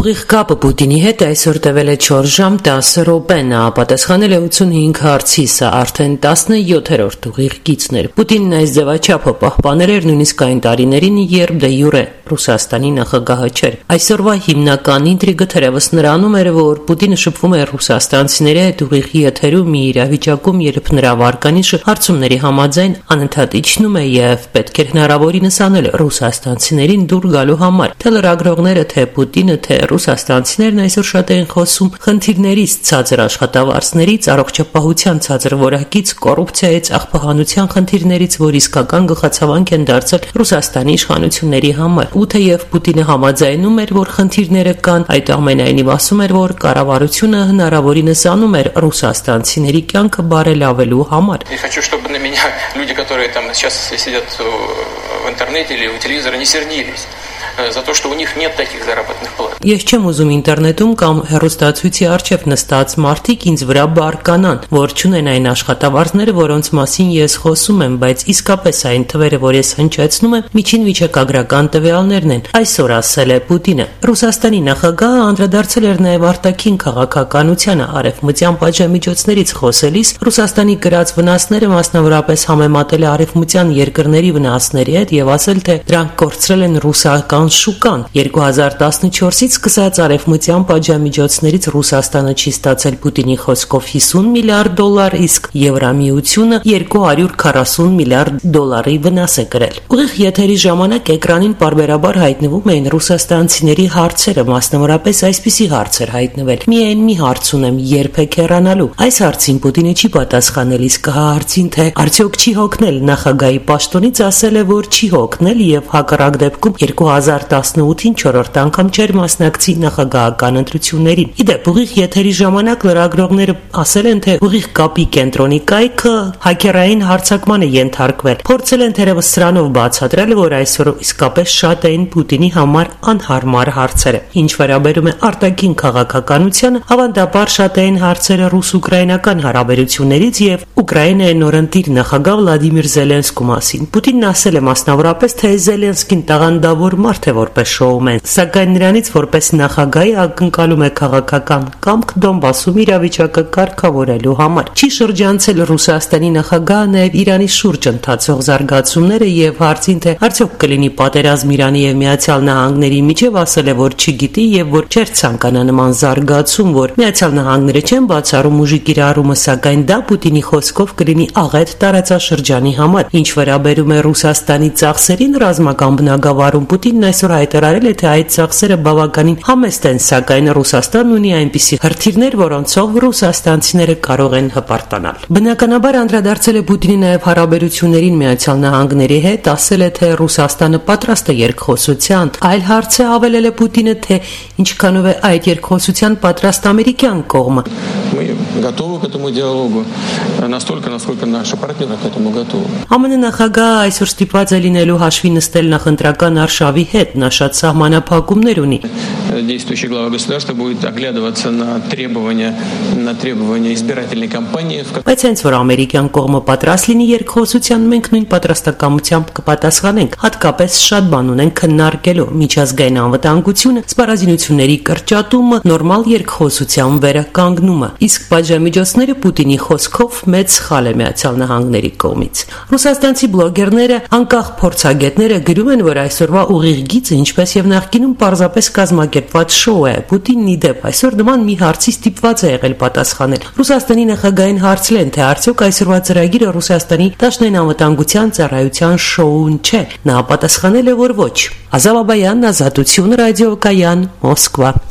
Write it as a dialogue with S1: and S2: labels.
S1: Ուղիղ կապը Պուտինի հետ այսօր տևել է 4 ժամ 10 րոպե, նա պատասխանել է 85 հարցի, սա արդեն 17-րդ ուղիղ գիծն էր։ Պուտինն այս ձևաչափը պահպանել էր նույնիսկ այն տարիներին, երբ դե յուրե Ռուսաստանի նախագահը չէր։ Այսօրվա հիմնական ինտրիգը թերևս նրանում էր, որ Պուտինը շփվում է ռուսաստանցիների հետ ուղիղ եթերում մի իրավիճակում, երբ նրա վարկանիշը հարցումների համաձայն անընդհատ իջնում է եւ պետք էր հնարավորինս անել ռուսաստանցիներին դուր գալու համար։ Թե լրագրողները, թե Պուտինը, թե ռուսաստանցիներն այսօր շատ են խոսում խնդիրներից, ցածր աշխատավարձներից, առողջապահության ցածր որակից, կոռուպցիայից, աղբահանության խնդիրներից, որ իսկական գլխացավանք են դարձել Ռուսաստանի իշխանությունների համար։ Ու թեև Պուտինը համաձայնում էր, որ խնդիրները կան, այդուամենայնիվ ասում էր, որ կառավարությունը հնարավորինս անում էր ռուսաստանցիների կյանքը բարելավելու համար։
S2: Я хочу, чтобы на меня люди, которые там сейчас сидят в интернете или у телевизора, не сердились за то, что у них нет таких заработных плат.
S1: Ես չեմ ուզում ինտերնետում կամ հեռուստացույցի առջև նստած մարդիկ ինձ վրա բարկանան, որ չունեն այն աշխատավարձները, որոնց մասին ես խոսում եմ, բայց իսկապես այն թվերը, որ ես հնչեցնում եմ, միջին վիճակագրական տվյալներն են, այսօր ասել է Պուտինը։ Ռուսաստանի նախագահը անդրադարձել էր նաև արտաքին քաղաքականությանը, արևմտյան պատժամիջոցներից խոսելիս Ռուսաստանի կրած վնասները մասնավորապես համեմատել է արևմտյան երկրների վնասների հետ եւ ասել, թե դրանք կորցրել են ռուսական շուկան։ 2014-ից սկսած արևմտյան պատժամիջոցներից Ռուսաստանը չի ստացել Պուտինի խոսքով $50 միլիարդ, իսկ Եվրամիությունը $240 միլիարդ վնաս է կրել։ Ուղիղ եթերի ժամանակ էկրանին պարբերաբար հայտնվում էին ռուսաստանցիների հարցերը, մասնավորապես այսպիսի հարցեր հայտնվել. «Միայն մի հարց ունեմ, երբ եք հեռանալու»։ Այս հարցին Պուտինը չի պատասխանել, իսկ հարցին, թե արդյոք չի հոգնել նախագահի պաշտոնից, ասել է, որ չի հոգնել եւ հակառակ դեպքում 2018-ին 4-րդ անգամ չէր մասնակցի նախագահական ընտրություններին։ Իդեպ ուղիղ եթերի ժամանակ լրագրողները ասել են, թե ուղիղ կապի կենտրոնի կայքը հակերային հարձակման է ենթարկվել։ Փորձել են թերևս սրանով բացատրել, որ այսօր իսկապես շատ էին Պուտինի համար անհարմար հարցերը։ Ինչ վերաբերում է արտաքին քաղաքականությանը, ավանդաբար շատ էին հարցերը ռուս-ուկրաինական հարաբերություններից եւ Ուկրաինայի նորընտիր նախագահ Վլադիմիր Զելենսկու մասին։ Պուտինն ասել է մասնավորապես, թե Զելենսկին տաղանդավոր մարդ է որպես շոումեն, սակայն նրանից որպես նախագահի ակնկալում է քաղաքական կամք Դոնբասում իրավիճակը կարգավորելու համար։ Չի շրջանցել Ռուսաստանի նախագահը նաև Իրանի շուրջ ընթացող զարգացումները եւ հարցին, թե արդյոք կլինի պատերազմ Իրանի եւ Միացյալ Նահանգների միջև, ասել է, որ չգիտի եւ որ չէր ցանկանա նման զարգացում, որ Միացյալ Նահանգները չեն բացառում ուժի կիրառումը, սակայն դա Պուտինի խոսքով կլինի աղետ տարածաշրջանի համար։ Ինչ վերաբերում է Ռուսաստանի ծախսերին ռազմական բնագավառում, Պուտինն այսօր հայտարարել է, թե այդ ծախսերը բավականին համեստ են, սակայն Ռուսաստանն ունի այնպիսի հրթիռներ, որոնցով ռուսաստանցիները կարող են հպարտանալ։ Բնականաբար անդրադարձել է Պուտինի նաև հարաբերություններին Միացյալ Նահանգների հետ, ասել է, թե Ռուսաստանը պատրաստ է երկխոսության։ Այլ հարց է ավելել է Պուտինը, թե ինչքանով է այդ երկխոսության պատրաստ ամերիկյան կողմը։
S2: Готовы к этому диалогу настолько, насколько наши партнеры к этому готовы.
S1: ԱՄՆ նախագահը այսօր ստիպված է լինելու հաշվի նստել նախընտրական արշավի հետ, նա շատ սահմանափակումներ ունի։
S2: Действующий глава государства будет оглядываться на требования избирательной кампании.
S1: Բայց հենց որ ամերիկյան կողմը պատրաստ լինի երկխոսության, մենք նույն պատրաստակամությամբ կպատասխանենք, հատկապես շատ բան ունենք քննարկելու՝ միջազգային անվտանգությունը, սպառազինությունների կրճատումը, նորմալ երկխոսության վերականգնումը։ Իսկ պատժամիջոցները Պուտինի խոսքով մեծ սխալ է Միացյալ Նահանգների կողմից։ Ռուսաստանցի բլոգերները, անկախ փորձագետները գրում են, որ այսօրվա ուղիղ գիծը, ինչպես եւ նախկինում, պարզապես կազմակերպված շոու է։ Պուտինն իդեպ այսօր նման մի հարցի ստիպված է եղել պատասխանել։ Ռուսաստանի նախագահին հարցրել են, թե արդյոք այսօրվա ծրագիրը Ռուսաստանի Դաշնային անվտանգության ծառայության շոուն չէ։ Նա պատասխանել է, որ ոչ։ Ազավ Աբայան, Ազատություն, ռադիո Կայան, Մոսկվա։